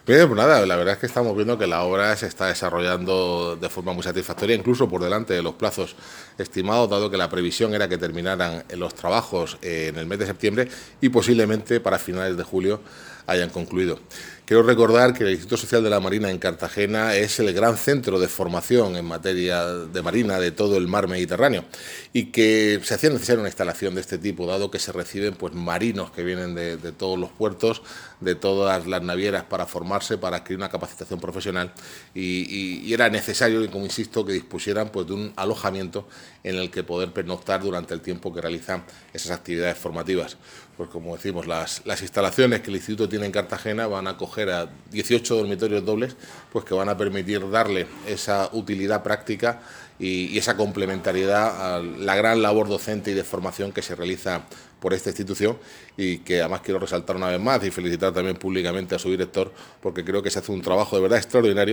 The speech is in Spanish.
Bien, pues nada, la verdad es que estamos viendo que la obra se está desarrollando de forma muy satisfactoria, incluso por delante de los plazos estimados, dado que la previsión era que terminaran los trabajos en el mes de septiembre y posiblemente para finales de julio hayan concluido. Quiero recordar que el Instituto Social de la Marina en Cartagena es el gran centro de formación en materia de marina de todo el mar Mediterráneo y que se hacía necesaria una instalación de este tipo, dado que se reciben pues marinos que vienen de todos los puertos, de todas las navieras para formarse, para adquirir una capacitación profesional y era necesario, como insisto, que dispusieran pues de un alojamiento en el que poder pernoctar durante el tiempo que realizan esas actividades formativas. Pues como decimos, las instalaciones que el Instituto tiene en Cartagena van a acoger a 18 dormitorios dobles, pues que van a permitir darle esa utilidad práctica y esa complementariedad a la gran labor docente y de formación que se realiza por esta institución y que además quiero resaltar una vez más y felicitar también públicamente a su director porque creo que se hace un trabajo de verdad extraordinario